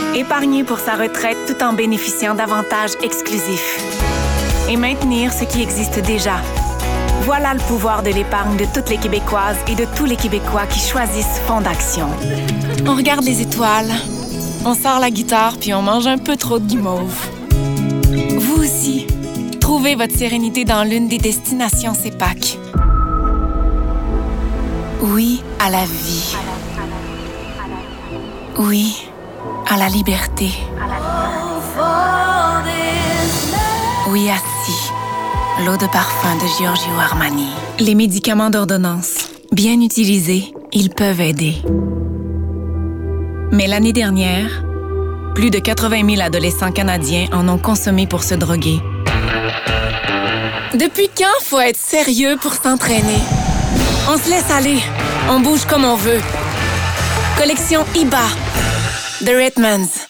épargner pour sa retraite tout en bénéficiant d'avantages exclusifs et maintenir ce qui existe déjà. Voilà le pouvoir de l'épargne de toutes les Québécoises et de tous les Québécois qui choisissent Fondaction. On regarde les étoiles, on sort la guitare puis on mange un peu trop de guimauve. Vous aussi, trouvez votre sérénité dans l'une des destinations CEPAC. Oui à la vie. Oui à la liberté. Oui à Si, l'eau de parfum de Giorgio Armani. Les médicaments d'ordonnance, bien utilisés, ils peuvent aider. Mais l'année dernière, plus de 80 000 adolescents canadiens en ont consommé pour se droguer. Depuis quand faut être sérieux pour s'entraîner? On se laisse aller, on bouge comme on veut. Collection IBA, The Redmonds.